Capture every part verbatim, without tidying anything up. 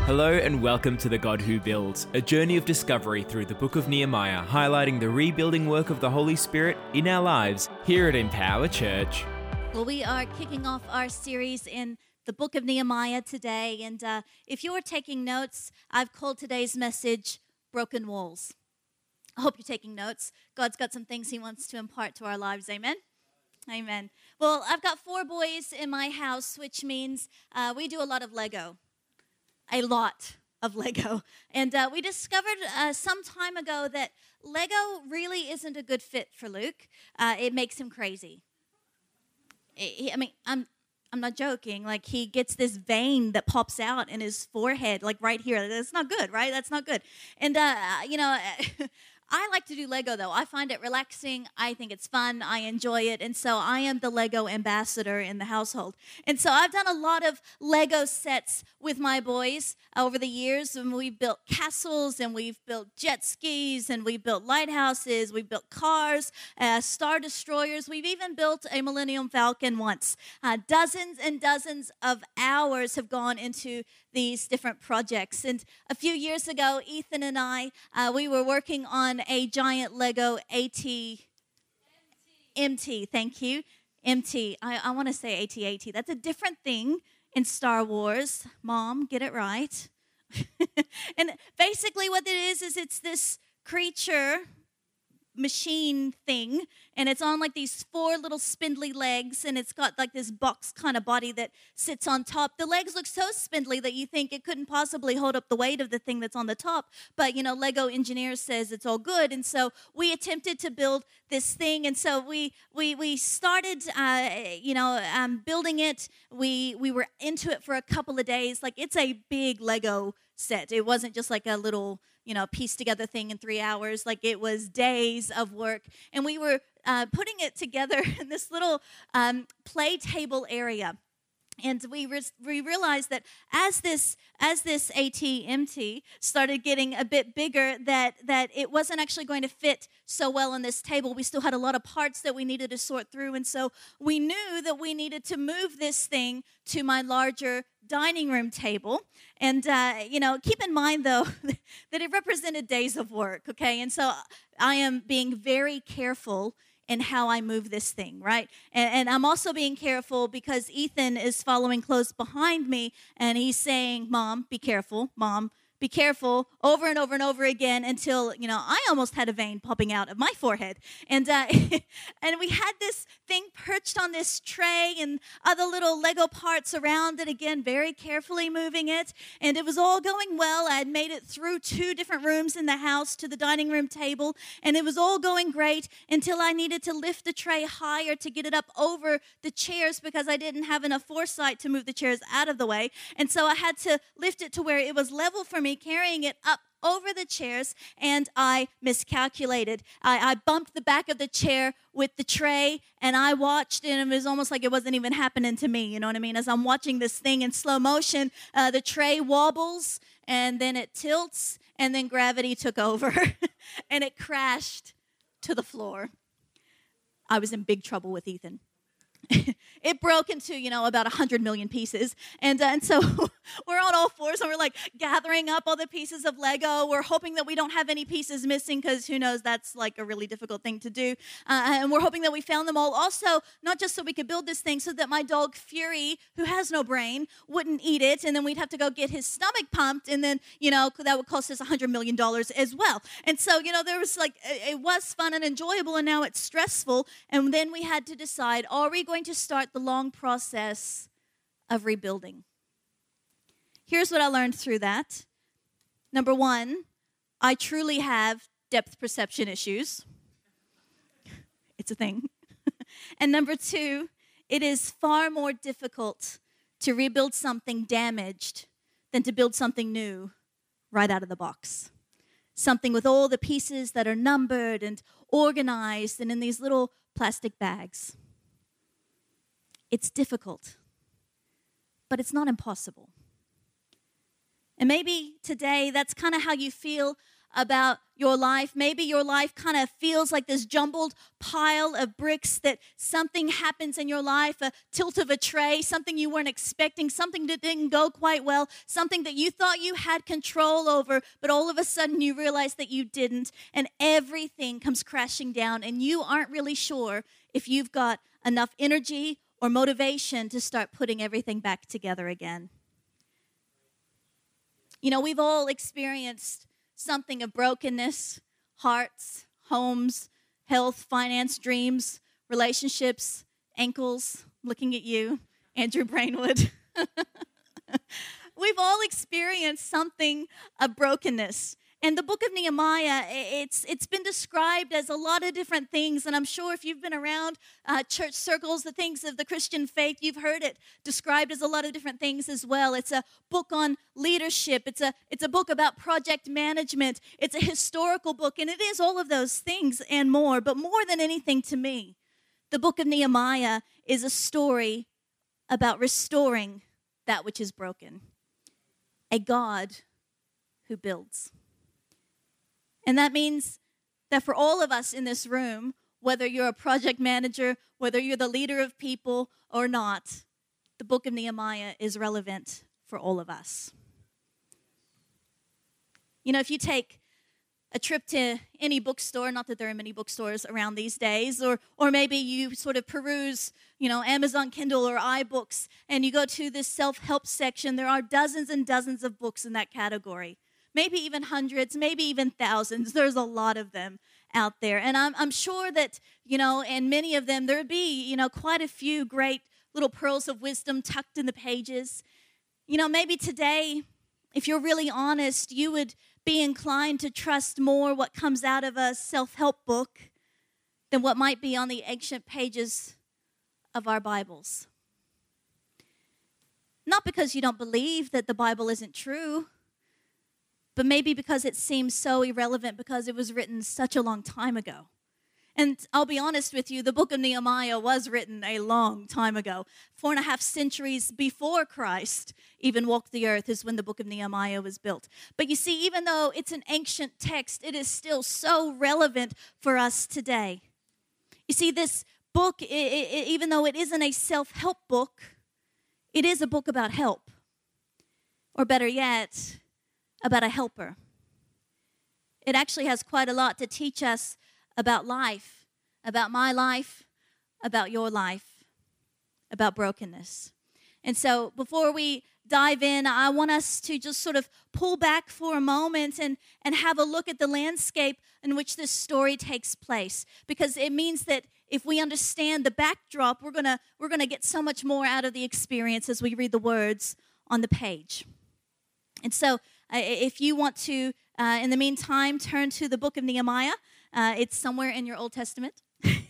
Hello and welcome to The God Who Builds, a journey of discovery through the book of Nehemiah, highlighting the rebuilding work of the Holy Spirit in our lives here at Empower Church. Well, we are kicking off our series in the book of Nehemiah today, and uh, if you're taking notes, I've called today's message, Broken Walls. I hope you're taking notes. God's got some things He wants to impart to our lives, amen? Amen. Well, I've got four boys in my house, which means uh, we do a lot of Lego. A lot of Lego. And uh, we discovered uh, some time ago that Lego really isn't a good fit for Luke. Uh, it makes him crazy. I mean, I'm I'm not joking. Like, he gets this vein that pops out in his forehead, like right here. That's not good, right? That's not good. And, uh, you know, I like to do Lego, though. I find it relaxing. I think it's fun. I enjoy it. And so I am the Lego ambassador in the household. And so I've done a lot of Lego sets with my boys over the years. And we've built castles, and we've built jet skis, and we've built lighthouses. We've built cars, uh, Star Destroyers. We've even built a Millennium Falcon once. Uh, dozens and dozens of hours have gone into these different projects. And a few years ago, Ethan and I, uh, we were working on a giant Lego AT, M T, thank you, M T. I, I want to say A T A T. That's a different thing in Star Wars. Mom, get it right. And basically what it is, is it's this creature machine thing, and it's on like these four little spindly legs, and it's got like this box kind of body that sits on top. The legs look so spindly that you think it couldn't possibly hold up the weight of the thing that's on the top, but you know, Lego engineers says it's all good. And so we attempted to build this thing, and so we we we started uh, you know um, building it. We we were into it for a couple of days. Like, it's a big Lego set. It wasn't just like a little, you know, piece together thing in three hours. Like, it was days of work. And we were uh, putting it together in this little um, play table area. And we re- we realized that as this as this A T M T started getting a bit bigger, that that it wasn't actually going to fit so well on this table. We still had a lot of parts that we needed to sort through, and so we knew that we needed to move this thing to my larger dining room table. And uh, you know, keep in mind though that it represented days of work. Okay, and so I am being very careful and how I move this thing, right? And, and I'm also being careful because Ethan is following close behind me, and he's saying, Mom, be careful, Mom, be careful, over and over and over again, until, you know, I almost had a vein popping out of my forehead. And uh, and we had this thing perched on this tray and other little Lego parts around it, again, very carefully moving it. And it was all going well. I had made it through two different rooms in the house to the dining room table, and it was all going great until I needed to lift the tray higher to get it up over the chairs, because I didn't have enough foresight to move the chairs out of the way. And so I had to lift it to where it was level for me, carrying it up over the chairs, and I miscalculated. I, I bumped the back of the chair with the tray, and I watched, and it was almost like it wasn't even happening to me, you know what I mean? As I'm watching this thing in slow motion, uh, the tray wobbles, and then it tilts, and then gravity took over, and it crashed to the floor. I was in big trouble with Ethan. It broke into, you know, about one hundred million pieces. And, uh, and so we're on all fours, and we're like gathering up all the pieces of Lego. We're hoping that we don't have any pieces missing, because who knows, that's like a really difficult thing to do. Uh, and we're hoping that we found them all. Also, not just so we could build this thing, so that my dog Fury, who has no brain, wouldn't eat it. And then we'd have to go get his stomach pumped. And then, you know, that would cost us one hundred million dollars as well. And so, you know, there was like, it was fun and enjoyable, and now it's stressful. And then we had to decide, are we going to start the long process of rebuilding? Here's what I learned through that. Number one, I truly have depth perception issues. It's a thing. And number two, it is far more difficult to rebuild something damaged than to build something new right out of the box. Something with all the pieces that are numbered and organized and in these little plastic bags. It's difficult, but it's not impossible. And maybe today that's kind of how you feel about your life. Maybe your life kind of feels like this jumbled pile of bricks, that something happens in your life, a tilt of a tray, something you weren't expecting, something that didn't go quite well, something that you thought you had control over, but all of a sudden you realize that you didn't, and everything comes crashing down, and you aren't really sure if you've got enough energy or motivation to start putting everything back together again. You know, we've all experienced something of brokenness, hearts, homes, health, finance, dreams, relationships, ankles. Looking at you, Andrew Brainwood. We've all experienced something of brokenness. And the book of Nehemiah, it's it's been described as a lot of different things. And I'm sure if you've been around uh, church circles, the things of the Christian faith, you've heard it described as a lot of different things as well. It's a book on leadership. It's a, it's a book about project management. It's a historical book. And it is all of those things and more. But more than anything to me, the book of Nehemiah is a story about restoring that which is broken. A God who builds. And that means that for all of us in this room, whether you're a project manager, whether you're the leader of people or not, the book of Nehemiah is relevant for all of us. You know, if you take a trip to any bookstore, not that there are many bookstores around these days, or or maybe you sort of peruse, you know, Amazon Kindle or iBooks, and you go to this self-help section, there are dozens and dozens of books in that category. Maybe even hundreds, maybe even thousands. There's a lot of them out there. And I'm, I'm sure that, you know, and many of them, there'd be, you know, quite a few great little pearls of wisdom tucked in the pages. You know, maybe today, if you're really honest, you would be inclined to trust more what comes out of a self-help book than what might be on the ancient pages of our Bibles. Not because you don't believe that the Bible isn't true, but maybe because it seems so irrelevant because it was written such a long time ago. And I'll be honest with you, the book of Nehemiah was written a long time ago. Four and a half centuries before Christ even walked the earth is when the book of Nehemiah was built. But you see, even though it's an ancient text, it is still so relevant for us today. You see, this book, it, it, even though it isn't a self-help book, it is a book about help. Or better yet, about a helper. It actually has quite a lot to teach us about life, about my life, about your life, about brokenness. And so before we dive in, I want us to just sort of pull back for a moment and, and have a look at the landscape in which this story takes place. Because it means that if we understand the backdrop, we're gonna we're gonna get so much more out of the experience as we read the words on the page. And so Uh, if you want to, uh, in the meantime, turn to the book of Nehemiah. Uh, it's somewhere in your Old Testament.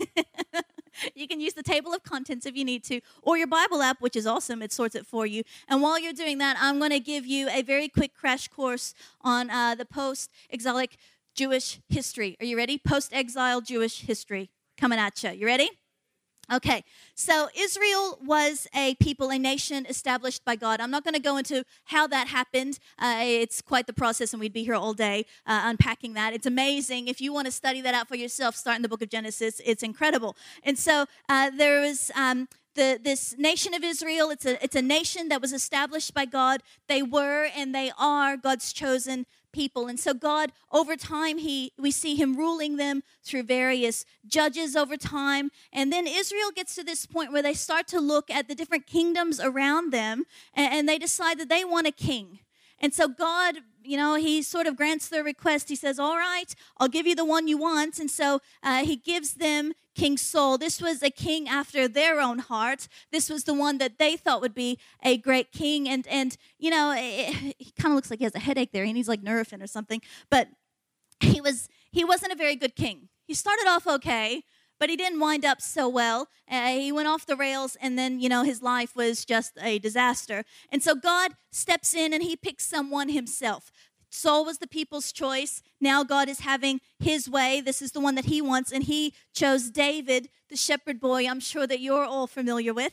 You can use the table of contents if you need to, or your Bible app, which is awesome. It sorts it for you. And while you're doing that, I'm going to give you a very quick crash course on uh, the post-exilic Jewish history. Are you ready? Post-exile Jewish history coming at you. You ready? Okay, so Israel was a people, a nation established by God. I'm not going to go into how that happened. Uh, it's quite the process, and we'd be here all day uh, unpacking that. It's amazing. If you want to study that out for yourself, start in the book of Genesis. It's incredible. And so uh, there was um, the, this nation of Israel. It's a, it's a nation that was established by God. They were and they are God's chosen people. And so God, over time, he we see him ruling them through various judges over time. And then Israel gets to this point where they start to look at the different kingdoms around them, and, and they decide that they want a king. And so God, you know, he sort of grants their request. He says, all right, I'll give you the one you want. And so uh, he gives them King Saul. This was a king after their own heart. This was the one that they thought would be a great king. And, and you know, it, he kind of looks like he has a headache there. He needs like Nurofen or something. But he, was, he wasn't a very good king. He started off okay, but he didn't wind up so well. Uh, he went off the rails, and then, you know, his life was just a disaster. And so God steps in, and he picks someone himself. Saul was the people's choice. Now God is having his way. This is the one that he wants, and he chose David, the shepherd boy I'm sure that you're all familiar with.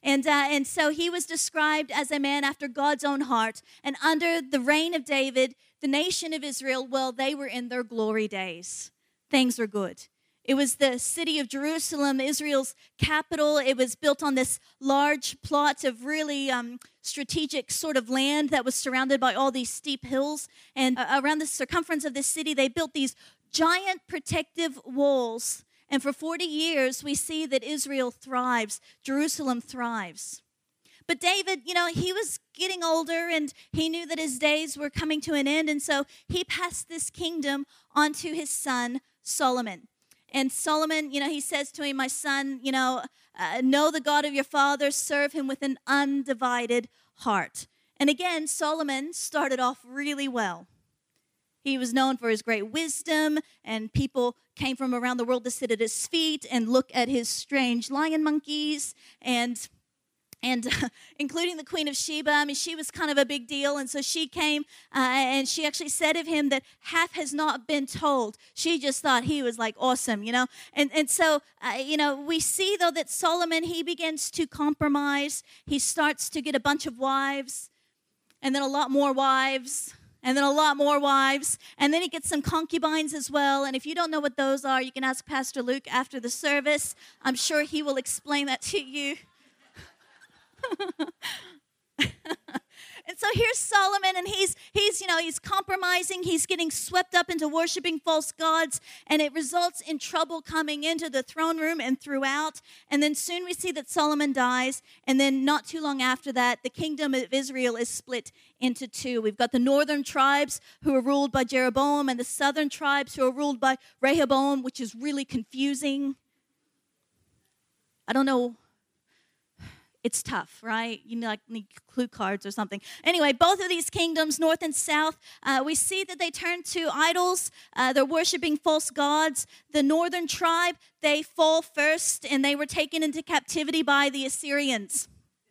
And, uh, and so he was described as a man after God's own heart. And under the reign of David, the nation of Israel, well, they were in their glory days. Things were good. It was the city of Jerusalem, Israel's capital. It was built on this large plot of really um, strategic sort of land that was surrounded by all these steep hills. And uh, around the circumference of this city, they built these giant protective walls. And for forty years, we see that Israel thrives, Jerusalem thrives. But David, you know, he was getting older and he knew that his days were coming to an end. And so he passed this kingdom on to his son, Solomon. And Solomon, you know, he says to him, my son, you know, uh, know the God of your father, serve him with an undivided heart. And again, Solomon started off really well. He was known for his great wisdom, and people came from around the world to sit at his feet and look at his strange lion monkeys, and and uh, including the Queen of Sheba. I mean, she was kind of a big deal, and so she came, uh, and she actually said of him that half has not been told. She just thought he was, like, awesome, you know. And, and so, uh, you know, we see, though, that Solomon, he begins to compromise. He starts to get a bunch of wives, and then a lot more wives, and then a lot more wives, and then he gets some concubines as well. And if you don't know what those are, you can ask Pastor Luke after the service. I'm sure he will explain that to you. And so here's Solomon, and he's he's you know he's compromising. He's getting swept up into worshiping false gods, and it results in trouble coming into the throne room and throughout. And then soon we see that Solomon dies, and then not too long after that, the kingdom of Israel is split into two. We've got the northern tribes who are ruled by Jeroboam, and the southern tribes who are ruled by Rehoboam, which is really confusing. I don't know. It's tough, right? You know, like need clue cards or something. Anyway, both of these kingdoms, north and south, uh, we see that they turn to idols. Uh, they're worshiping false gods. The northern tribe, they fall first, and they were taken into captivity by the Assyrians.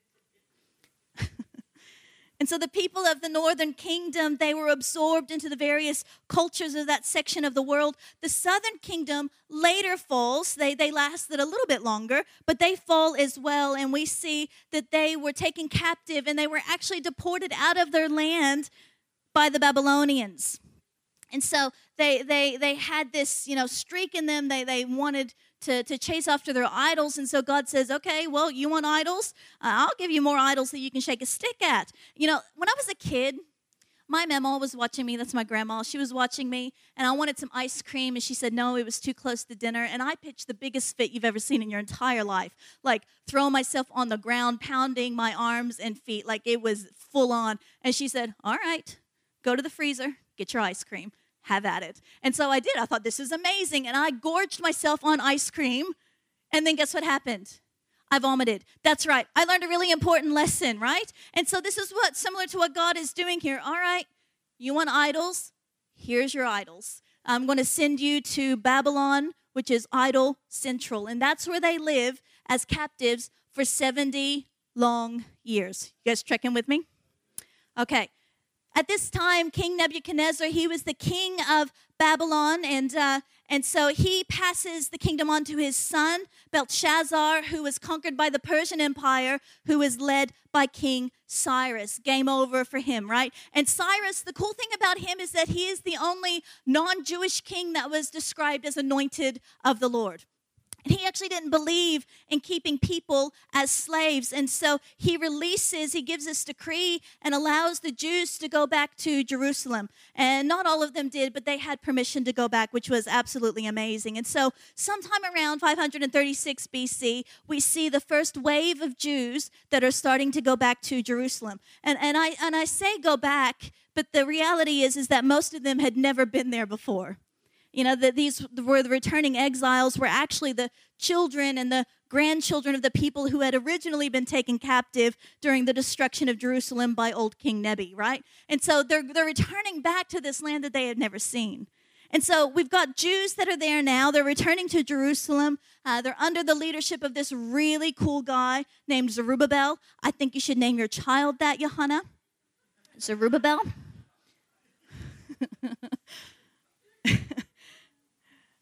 And so the people of the northern kingdom, they were absorbed into the various cultures of that section of the world. The southern kingdom later falls. They, they lasted a little bit longer, but they fall as well. And we see that they were taken captive, and they were actually deported out of their land by the Babylonians. And so they they they had this, you know, streak in them. They they wanted to, to chase after their idols. And so God says, okay, well, you want idols? Uh, I'll give you more idols that you can shake a stick at. You know, when I was a kid, my mama was watching me. That's my grandma. She was watching me, and I wanted some ice cream, and she said, no, it was too close to dinner. And I pitched the biggest fit you've ever seen in your entire life, like throwing myself on the ground, pounding my arms and feet, like it was full on. And she said, all right, go to the freezer, get your ice cream. Have at it. And so I did. I thought, this is amazing. And I gorged myself on ice cream. And then guess what happened? I vomited. That's right. I learned a really important lesson, right? And so this is what, similar to what God is doing here. All right, you want idols? Here's your idols. I'm going to send you to Babylon, which is idol central. And that's where they live as captives for seventy long years. You guys checking with me? Okay. At this time, King Nebuchadnezzar, he was the king of Babylon, and uh, and so he passes the kingdom on to his son, Belshazzar, who was conquered by the Persian Empire, who was led by King Cyrus. Game over for him, right? And Cyrus, the cool thing about him is that he is the only non-Jewish king that was described as anointed of the Lord. And he actually didn't believe in keeping people as slaves. And so he releases, he gives this decree and allows the Jews to go back to Jerusalem. And not all of them did, but they had permission to go back, which was absolutely amazing. And so sometime around five thirty-six B C, we see the first wave of Jews that are starting to go back to Jerusalem. And, and, I, and I say go back, but the reality is, is that most of them had never been there before. You know, that these were the returning exiles were actually the children and the grandchildren of the people who had originally been taken captive during the destruction of Jerusalem by old King Nebi, right? And so they're they're returning back to this land that they had never seen. And so we've got Jews that are there now. They're returning to Jerusalem. Uh, they're under the leadership of this really cool guy named Zerubbabel. I think you should name your child that, Johanna. Zerubbabel. If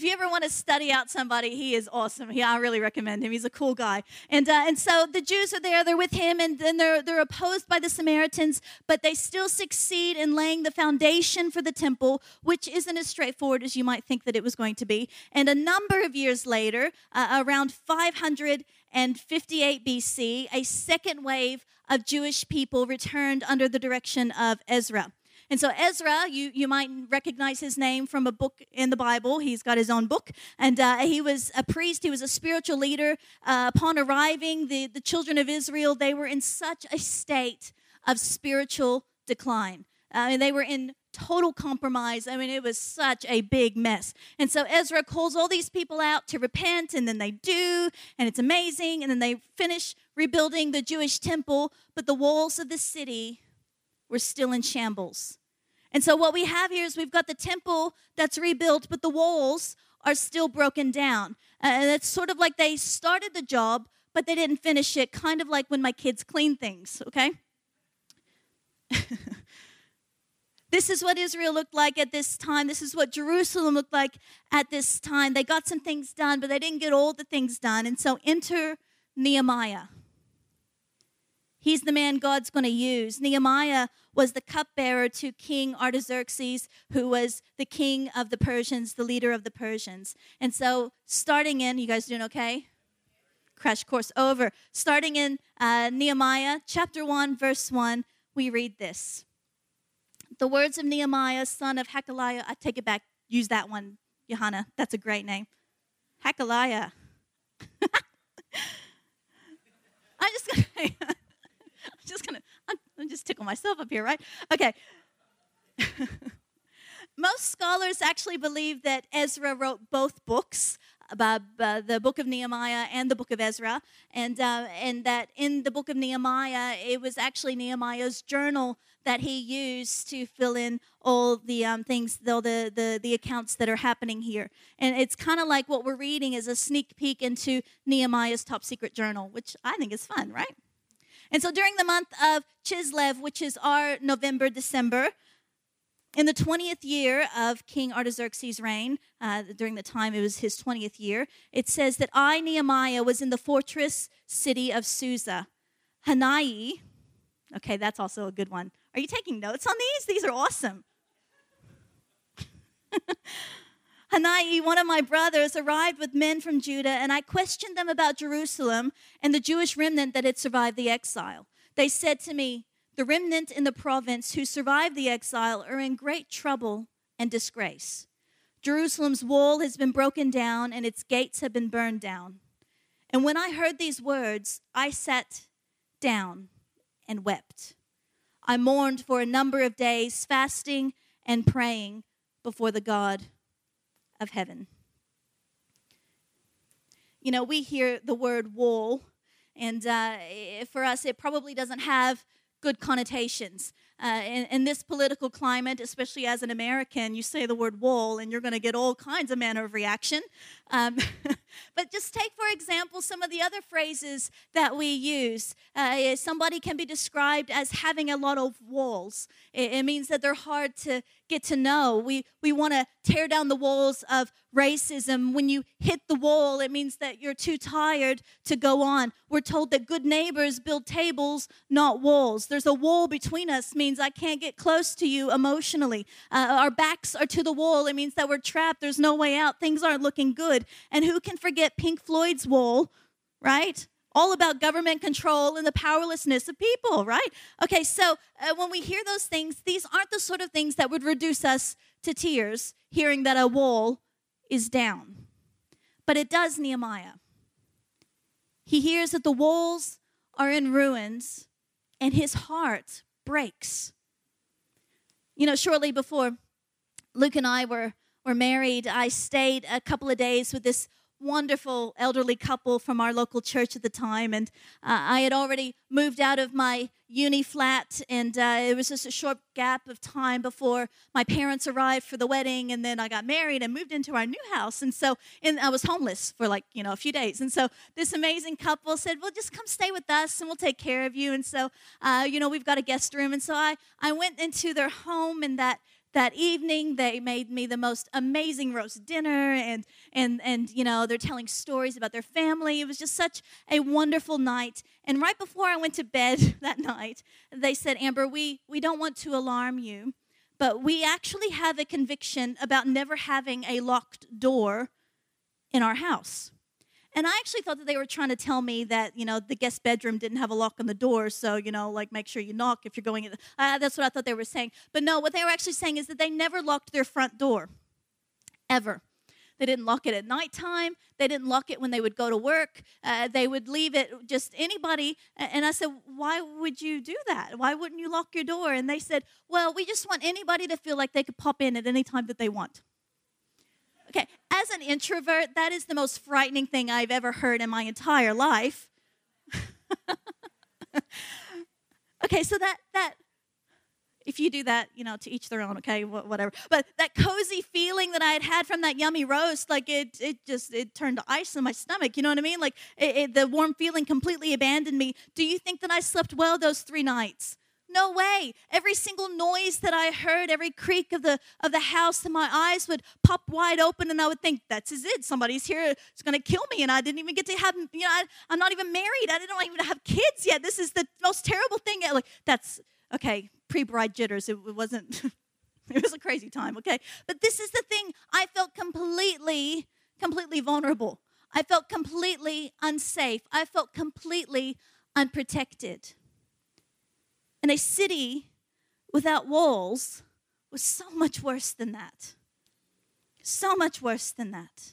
you ever want to study out somebody, he is awesome. He, I really recommend him. He's a cool guy. And uh, and so the Jews are there. They're with him, and then they're they're opposed by the Samaritans, but they still succeed in laying the foundation for the temple, which isn't as straightforward as you might think that it was going to be. And a number of years later, uh, around five hundred fifty-eight B C, a second wave of Jewish people returned under the direction of Ezra. And so Ezra, you, you might recognize his name from a book in the Bible. He's got his own book. And uh, he was a priest. He was a spiritual leader. Uh, upon arriving, the, the children of Israel, they were in such a state of spiritual decline. I mean, they were in total compromise. I mean, it was such a big mess. And so Ezra calls all these people out to repent, and then they do, and it's amazing. And then they finish rebuilding the Jewish temple, but the walls of the city were still in shambles. And so what we have here is we've got the temple that's rebuilt, but the walls are still broken down. Uh, and it's sort of like they started the job, but they didn't finish it, kind of like when my kids clean things, okay? This is what Israel looked like at this time. This is what Jerusalem looked like at this time. They got some things done, but they didn't get all the things done. And so enter Nehemiah. He's the man God's going to use. Nehemiah was the cupbearer to King Artaxerxes, who was the king of the Persians, the leader of the Persians. And so starting in, you guys doing okay? Crash course over. Starting in uh, Nehemiah chapter one, verse one, we read this. The words of Nehemiah, son of Hakaliah. I take it back. Use that one, Johanna. That's a great name. Hakaliah. I'm just going to... I'm just gonna, I'm, I'm just tickle myself up here, right? Okay. Most scholars actually believe that Ezra wrote both books, uh, uh, the book of Nehemiah and the book of Ezra, and uh, and that in the book of Nehemiah, it was actually Nehemiah's journal that he used to fill in all the um, things, all the, the, the accounts that are happening here. And it's kind of like what we're reading is a sneak peek into Nehemiah's top secret journal, which I think is fun, right? And so during the month of Chislev, which is our November, December, in the twentieth year of King Artaxerxes' reign, uh, during the time it was his twentieth year, it says that I, Nehemiah, was in the fortress city of Susa. Hanai, okay, that's also a good one. Are you taking notes on these? These are awesome. Hanai, one of my brothers, arrived with men from Judah, and I questioned them about Jerusalem and the Jewish remnant that had survived the exile. They said to me, the remnant in the province who survived the exile are in great trouble and disgrace. Jerusalem's wall has been broken down, and its gates have been burned down. And when I heard these words, I sat down and wept. I mourned for a number of days, fasting and praying before the God of heaven. You know, we hear the word wall, and uh, for us, it probably doesn't have good connotations. Uh, in, in this political climate, especially as an American, you say the word wall, and you're going to get all kinds of manner of reaction. Um, but just take, for example, some of the other phrases that we use. Uh, somebody can be described as having a lot of walls. It, it means that they're hard to get to know. We we want to tear down the walls of racism. When you hit the wall, it means that you're too tired to go on. We're told that good neighbors build tables, not walls. There's a wall between us, means I can't get close to you emotionally. Uh, our backs are to the wall. It means that we're trapped. There's no way out. Things aren't looking good. And who can forget Pink Floyd's Wall, right? All about government control and the powerlessness of people, right? Okay, so uh, when we hear those things, these aren't the sort of things that would reduce us to tears, hearing that a wall is down. But it does Nehemiah. He hears that the walls are in ruins, and his heart breaks. You know, shortly before Luke and I were, were married, I stayed a couple of days with this wonderful elderly couple from our local church at the time, and uh, I had already moved out of my uni flat, and uh, it was just a short gap of time before my parents arrived for the wedding, and then I got married and moved into our new house, and so and I was homeless for like, you know, a few days, and so this amazing couple said, well, just come stay with us, and we'll take care of you, and so, uh, you know, we've got a guest room, and so I, I went into their home, and that that evening. They made me the most amazing roast dinner, and and and you know, they're telling stories about their family. It was just such a wonderful night. And right before I went to bed that night, they said, Amber, we we don't want to alarm you, but we actually have a conviction about never having a locked door in our house. And I actually thought that they were trying to tell me that, you know, the guest bedroom didn't have a lock on the door, so, you know, like, make sure you knock if you're going in. Uh, that's what I thought they were saying. But no, what they were actually saying is that they never locked their front door, ever. They didn't lock it at nighttime. They didn't lock it when they would go to work. Uh, they would leave it just anybody. And I said, why would you do that? Why wouldn't you lock your door? And they said, well, we just want anybody to feel like they could pop in at any time that they want. Okay, as an introvert, that is the most frightening thing I've ever heard in my entire life. Okay, so that, that, if you do that, you know, to each their own, okay, whatever. But that cozy feeling that I had had from that yummy roast, like it it just, it turned to ice in my stomach, you know what I mean? Like it, it, the warm feeling completely abandoned me. Do you think that I slept well those three nights? No way. Every single noise that I heard, every creak of the of the house, and my eyes would pop wide open, and I would think, that's is it. Somebody's here. It's going to kill me, and I didn't even get to have, you know, I, I'm not even married. I didn't even have kids yet. This is the most terrible thing. Like, that's, okay, pre-bride jitters. It, it wasn't, it was a crazy time, okay? But this is the thing. I felt completely, completely vulnerable. I felt completely unsafe. I felt completely unprotected. And a city without walls was so much worse than that. So much worse than that.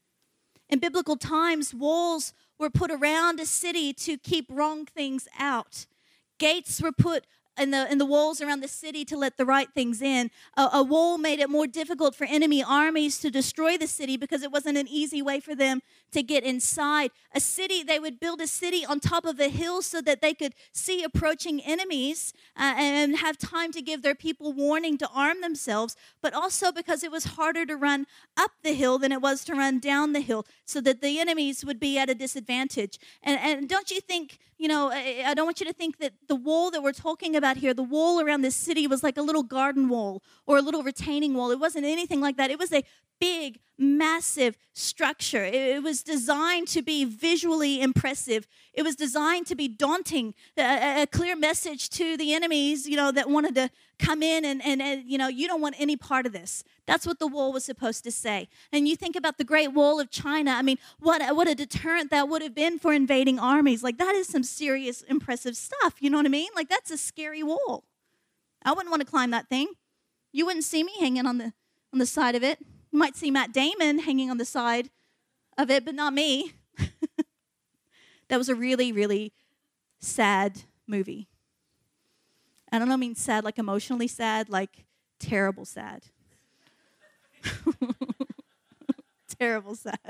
In biblical times, walls were put around a city to keep wrong things out. Gates were put in the in the walls around the city to let the right things in. A, a wall made it more difficult for enemy armies to destroy the city because it wasn't an easy way for them to get inside. A city, they would build a city on top of a hill so that they could see approaching enemies uh, and have time to give their people warning to arm themselves, but also because it was harder to run up the hill than it was to run down the hill, so that the enemies would be at a disadvantage. And, and don't you think, you know, I, I don't want you to think that the wall that we're talking about here, the wall around this city, was like a little garden wall or a little retaining wall. It wasn't anything like that. It was a big, massive structure. It, it was designed to be visually impressive. It was designed to be daunting, a, a clear message to the enemies, you know, that wanted to come in and, and, and, you know, you don't want any part of this. That's what the wall was supposed to say. And you think about the Great Wall of China. I mean, what, what a deterrent that would have been for invading armies. Like, that is some serious, impressive stuff. You know what I mean? Like, that's a scary wall. I wouldn't want to climb that thing. You wouldn't see me hanging on the on the side of it. You might see Matt Damon hanging on the side of it, but not me. That was a really, really sad movie. I don't know, I mean sad, like emotionally sad, like terrible sad. Terrible sad.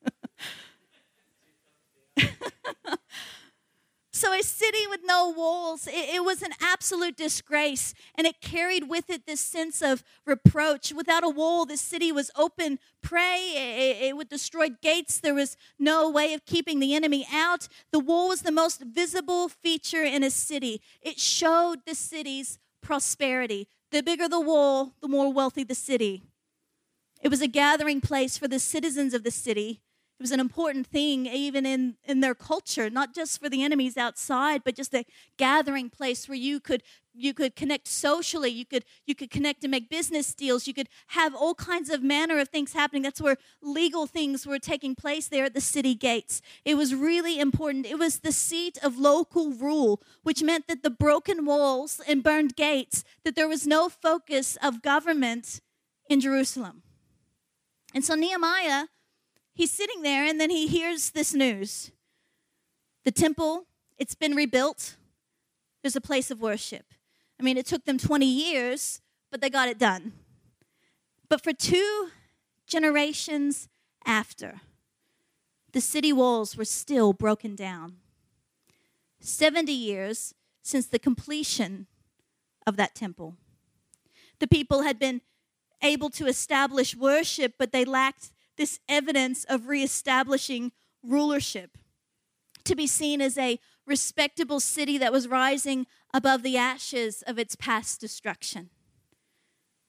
So a city with no walls, it, it was an absolute disgrace, and it carried with it this sense of reproach. Without a wall, the city was open prey. It, it would destroy gates. There was no way of keeping the enemy out. The wall was the most visible feature in a city. It showed the city's prosperity. The bigger the wall, the more wealthy the city. It was a gathering place for the citizens of the city. It was an important thing even in, in their culture, not just for the enemies outside, but just a gathering place where you could you could connect socially, you could you could connect and make business deals, you could have all kinds of manner of things happening. That's where legal things were taking place there at the city gates. It was really important. It was the seat of local rule, which meant that the broken walls and burned gates, that there was no focus of government in Jerusalem. And so Nehemiah, he's sitting there, and then he hears this news. The temple, it's been rebuilt. There's a place of worship. I mean, it took them twenty years, but they got it done. But for two generations after, the city walls were still broken down. seventy years since the completion of that temple. The people had been able to establish worship, but they lacked this evidence of reestablishing rulership, to be seen as a respectable city that was rising above the ashes of its past destruction.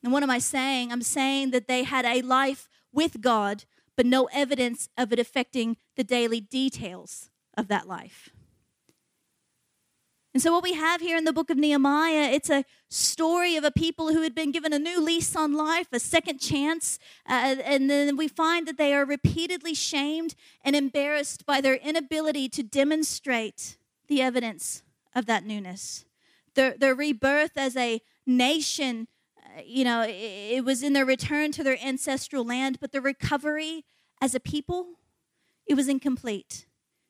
And what am I saying? I'm saying that they had a life with God, but no evidence of it affecting the daily details of that life. And so what we have here in the book of Nehemiah, it's a story of a people who had been given a new lease on life, a second chance, uh, and then we find that they are repeatedly shamed and embarrassed by their inability to demonstrate the evidence of that newness. Their, their rebirth as a nation, uh, you know, it, it was in their return to their ancestral land, but the recovery as a people, it was incomplete.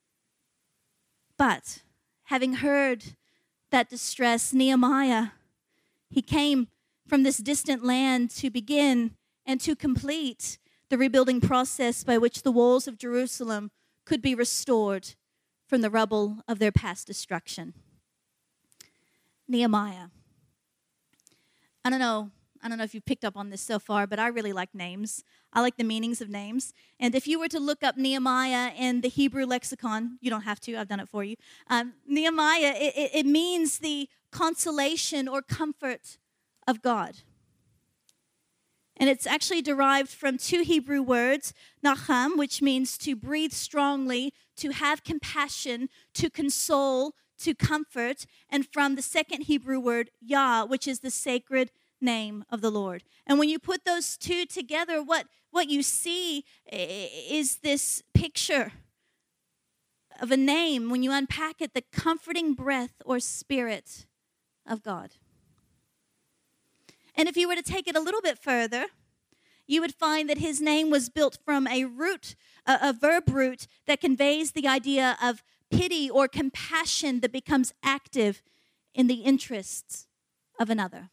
But having heard that distress, Nehemiah, he came from this distant land to begin and to complete the rebuilding process by which the walls of Jerusalem could be restored from the rubble of their past destruction. Nehemiah. I don't know, I don't know if you've picked up on this so far, but I really like names. I like the meanings of names. And if you were to look up Nehemiah in the Hebrew lexicon, you don't have to, I've done it for you. Um, Nehemiah, it, it, it means the consolation or comfort of God. And it's actually derived from two Hebrew words, nacham, which means to breathe strongly, to have compassion, to console, to comfort, and from the second Hebrew word, Yah, which is the sacred name of the Lord. And when you put those two together, what, what you see is this picture of a name, when you unpack it, the comforting breath or spirit of God. And if you were to take it a little bit further, you would find that his name was built from a root, a, a verb root that conveys the idea of pity or compassion that becomes active in the interests of another.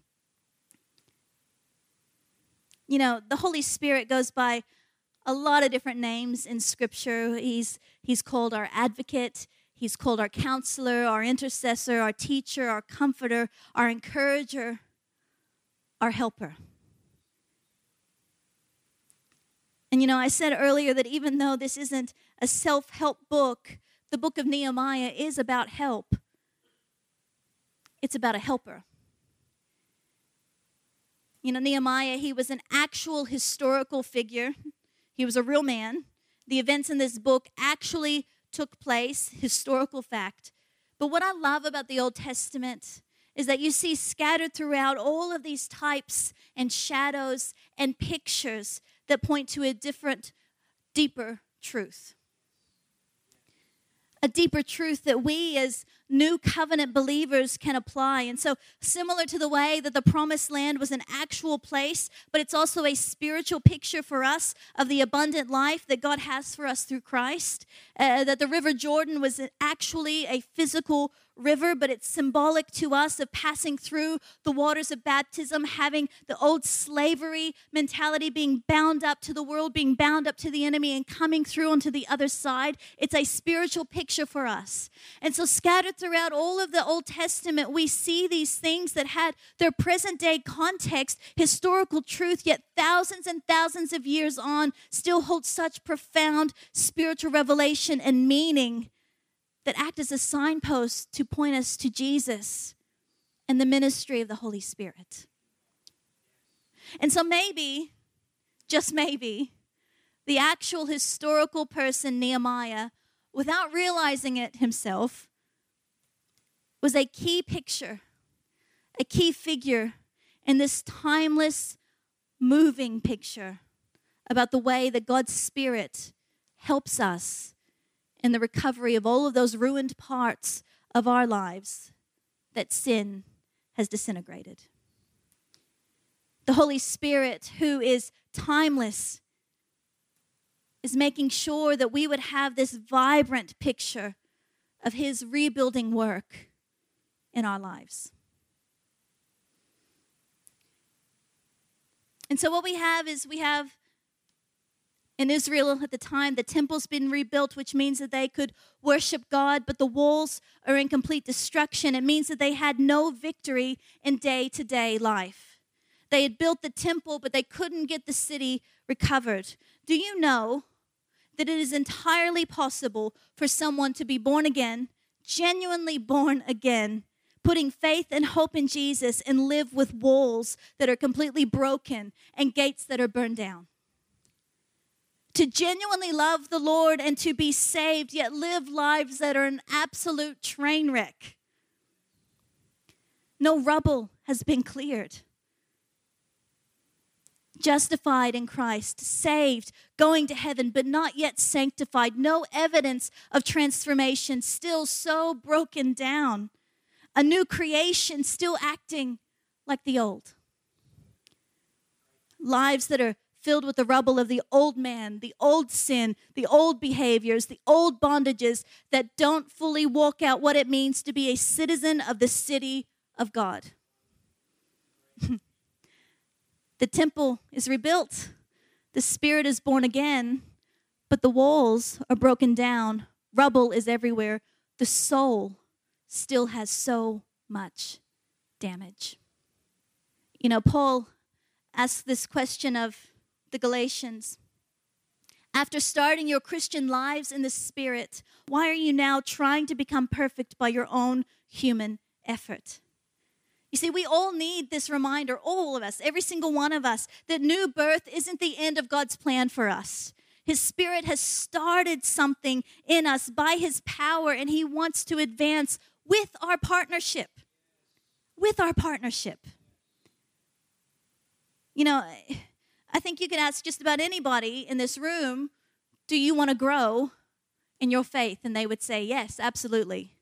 You know, the Holy Spirit goes by a lot of different names in Scripture. He's, he's called our advocate. He's called our counselor, our intercessor, our teacher, our comforter, our encourager, our helper. And you know, I said earlier that even though this isn't a self-help book, the book of Nehemiah is about help. It's about a helper. You know, Nehemiah, he was an actual historical figure. He was a real man. The events in this book actually took place, historical fact. But what I love about the Old Testament is that you see scattered throughout all of these types and shadows and pictures that point to a different, deeper truth. A deeper truth that we as new covenant believers can apply. And so similar to the way that the promised land was an actual place, but it's also a spiritual picture for us of the abundant life that God has for us through Christ, uh, that the River Jordan was actually a physical river, but it's symbolic to us of passing through the waters of baptism, having the old slavery mentality, being bound up to the world, being bound up to the enemy, and coming through onto the other side. It's a spiritual picture for us. And so scattered throughout all of the Old Testament, we see these things that had their present day context, historical truth, yet thousands and thousands of years on still hold such profound spiritual revelation and meaning that act as a signpost to point us to Jesus and the ministry of the Holy Spirit. And so maybe, just maybe, the actual historical person, Nehemiah, without realizing it himself, was a key picture, a key figure in this timeless, moving picture about the way that God's Spirit helps us in the recovery of all of those ruined parts of our lives that sin has disintegrated. The Holy Spirit, who is timeless, is making sure that we would have this vibrant picture of His rebuilding work in our lives. And so what we have is we have in Israel at the time, the temple's been rebuilt, which means that they could worship God, but the walls are in complete destruction. It means that they had no victory in day-to-day life. They had built the temple, but they couldn't get the city recovered. Do you know that it is entirely possible for someone to be born again, genuinely born again, putting faith and hope in Jesus, and live with walls that are completely broken and gates that are burned down. To genuinely love the Lord and to be saved, yet live lives that are an absolute train wreck. No rubble has been cleared. Justified in Christ, saved, going to heaven, but not yet sanctified. No evidence of transformation, still so broken down. A new creation, still acting like the old. Lives that are filled with the rubble of the old man, the old sin, the old behaviors, the old bondages that don't fully walk out what it means to be a citizen of the city of God. The temple is rebuilt. The Spirit is born again, but the walls are broken down. Rubble is everywhere. The soul still has so much damage. You know, Paul asked this question of the Galatians. After starting your Christian lives in the Spirit, why are you now trying to become perfect by your own human effort? You see, we all need this reminder, all of us, every single one of us, that new birth isn't the end of God's plan for us. His Spirit has started something in us by His power, and He wants to advance with our partnership. With our partnership. You know, I think you could ask just about anybody in this room, do you want to grow in your faith? And they would say, yes, absolutely.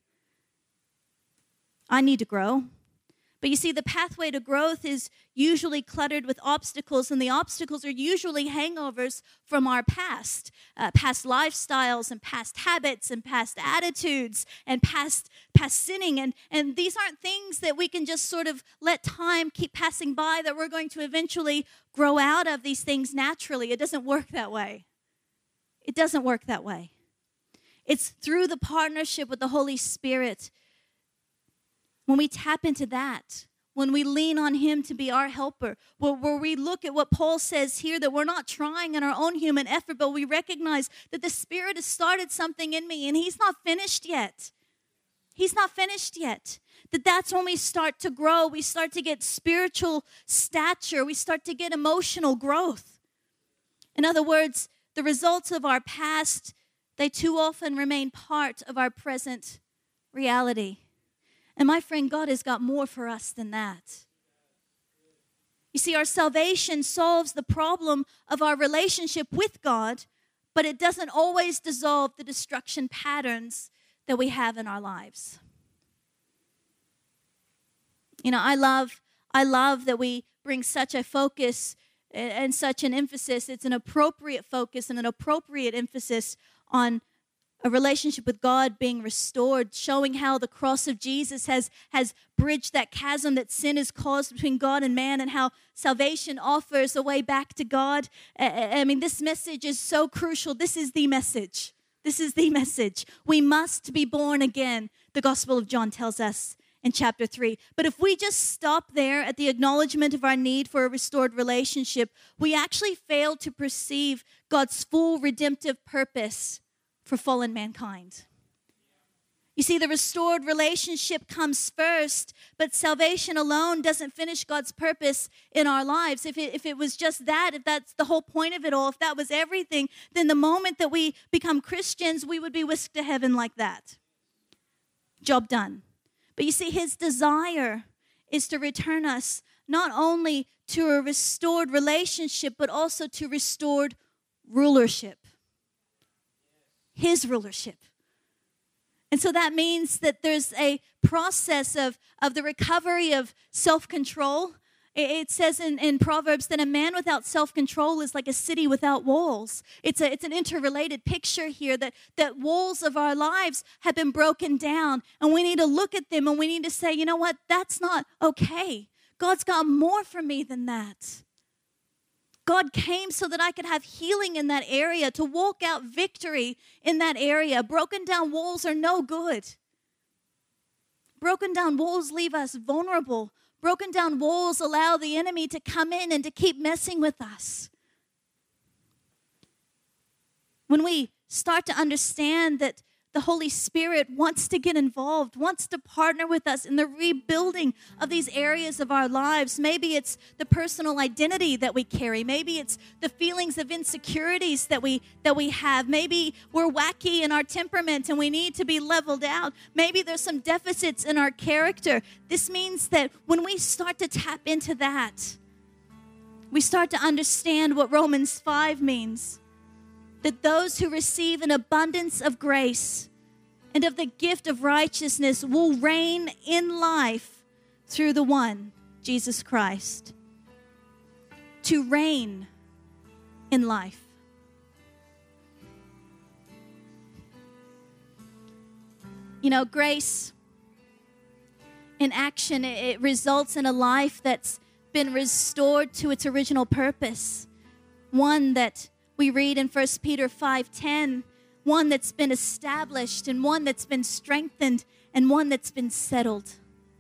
I need to grow. But you see, the pathway to growth is usually cluttered with obstacles, and the obstacles are usually hangovers from our past, uh, past lifestyles and past habits and past attitudes and past past sinning. And, and these aren't things that we can just sort of let time keep passing by, that we're going to eventually grow out of these things naturally. It doesn't work that way. It doesn't work that way. It's through the partnership with the Holy Spirit. When we tap into that, when we lean on Him to be our helper, where, where we look at what Paul says here, that we're not trying in our own human effort, but we recognize that the Spirit has started something in me and He's not finished yet. He's not finished yet. That that's when we start to grow. We start to get spiritual stature. We start to get emotional growth. In other words, the results of our past, they too often remain part of our present reality. And my friend, God has got more for us than that. You see, our salvation solves the problem of our relationship with God, but it doesn't always dissolve the destruction patterns that we have in our lives. You know, I love, I love that we bring such a focus and such an emphasis. It's an appropriate focus and an appropriate emphasis on a relationship with God being restored, showing how the cross of Jesus has, has bridged that chasm that sin has caused between God and man, and how salvation offers a way back to God. I mean, this message is so crucial. This is the message. This is the message. We must be born again, the Gospel of John tells us in chapter three. But if we just stop there at the acknowledgement of our need for a restored relationship, we actually fail to perceive God's full redemptive purpose for fallen mankind. You see, the restored relationship comes first, but salvation alone doesn't finish God's purpose in our lives. If it, if it was just that, if that's the whole point of it all, if that was everything, then the moment that we become Christians, we would be whisked to heaven like that. Job done. But you see, His desire is to return us not only to a restored relationship, but also to restored rulership. His rulership. And so that means that there's a process of, of the recovery of self-control. It says in, in Proverbs that a man without self-control is like a city without walls. It's a, it's an interrelated picture here that, that walls of our lives have been broken down, and we need to look at them and we need to say, you know what, that's not okay. God's got more for me than that. God came so that I could have healing in that area, to walk out victory in that area. Broken down walls are no good. Broken down walls leave us vulnerable. Broken down walls allow the enemy to come in and to keep messing with us. When we start to understand that the the Holy Spirit wants to get involved, wants to partner with us in the rebuilding of these areas of our lives. Maybe it's the personal identity that we carry. Maybe it's the feelings of insecurities that we that we have. Maybe we're wacky in our temperament and we need to be leveled out. Maybe there's some deficits in our character. This means that when we start to tap into that, we start to understand what Romans five means. That those who receive an abundance of grace and of the gift of righteousness will reign in life through the one, Jesus Christ. To reign in life. You know, grace in action, it results in a life that's been restored to its original purpose. One that we read in First Peter five ten, one that's been established and one that's been strengthened and one that's been settled.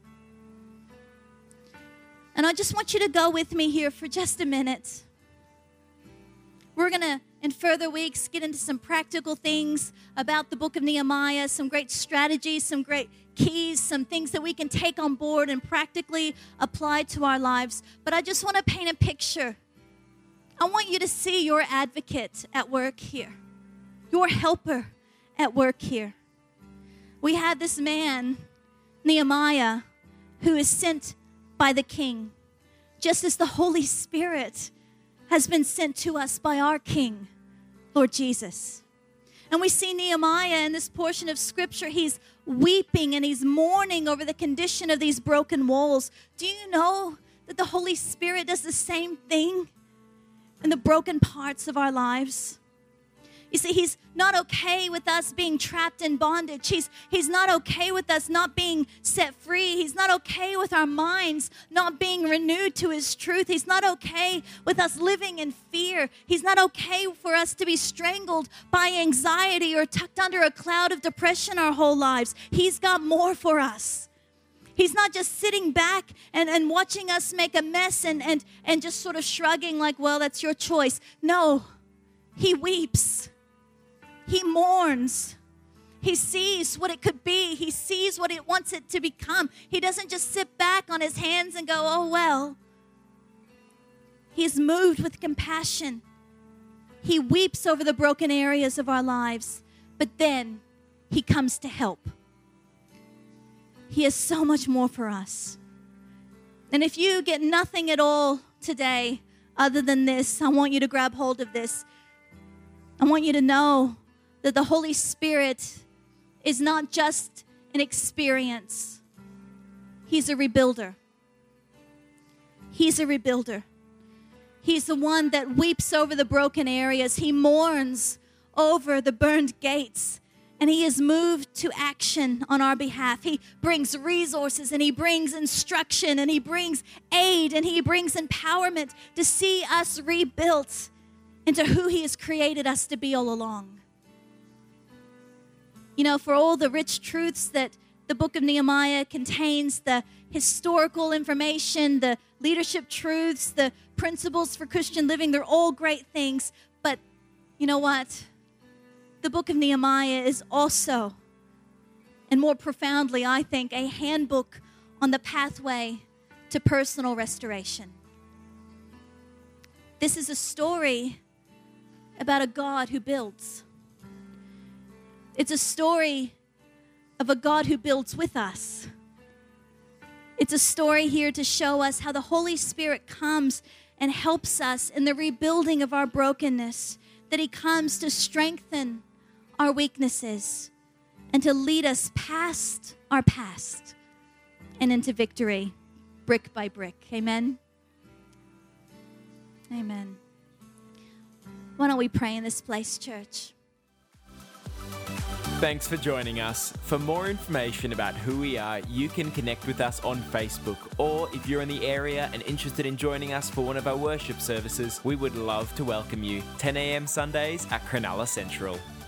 And I just want you to go with me here for just a minute. We're going to, in further weeks, get into some practical things about the book of Nehemiah, some great strategies, some great keys, some things that we can take on board and practically apply to our lives. But I just want to paint a picture. I want you to see your advocate at work here, your helper at work here. We had this man, Nehemiah, who is sent by the king, just as the Holy Spirit has been sent to us by our King, Lord Jesus. And we see Nehemiah in this portion of Scripture. He's weeping and he's mourning over the condition of these broken walls. Do you know that the Holy Spirit does the same thing in the broken parts of our lives? You see, he's not okay with us being trapped in bondage. He's, he's not okay with us not being set free. He's not okay with our minds not being renewed to his truth. He's not okay with us living in fear. He's not okay for us to be strangled by anxiety or tucked under a cloud of depression our whole lives. He's got more for us. He's not just sitting back and, and watching us make a mess and, and, and just sort of shrugging like, well, that's your choice. No, he weeps. He mourns. He sees what it could be. He sees what it wants it to become. He doesn't just sit back on his hands and go, oh, well. He is moved with compassion. He weeps over the broken areas of our lives, but then he comes to help. He has so much more for us. And if you get nothing at all today other than this, I want you to grab hold of this. I want you to know that the Holy Spirit is not just an experience. He's a rebuilder. He's a rebuilder. He's the one that weeps over the broken areas. He mourns over the burned gates. And he is moved to action on our behalf. He brings resources and he brings instruction and he brings aid and he brings empowerment to see us rebuilt into who he has created us to be all along. You know, for all the rich truths that the book of Nehemiah contains, the historical information, the leadership truths, the principles for Christian living, they're all great things. But you know what? The book of Nehemiah is also, and more profoundly, I think, a handbook on the pathway to personal restoration. This is a story about a God who builds. It's a story of a God who builds with us. It's a story here to show us how the Holy Spirit comes and helps us in the rebuilding of our brokenness, that he comes to strengthen our weaknesses and to lead us past our past and into victory, brick by brick. Amen? Amen. Why don't we pray in this place, church? Thanks for joining us. For more information about who we are, you can connect with us on Facebook, or if you're in the area and interested in joining us for one of our worship services, we would love to welcome you. ten a.m. Sundays at Cronulla Central.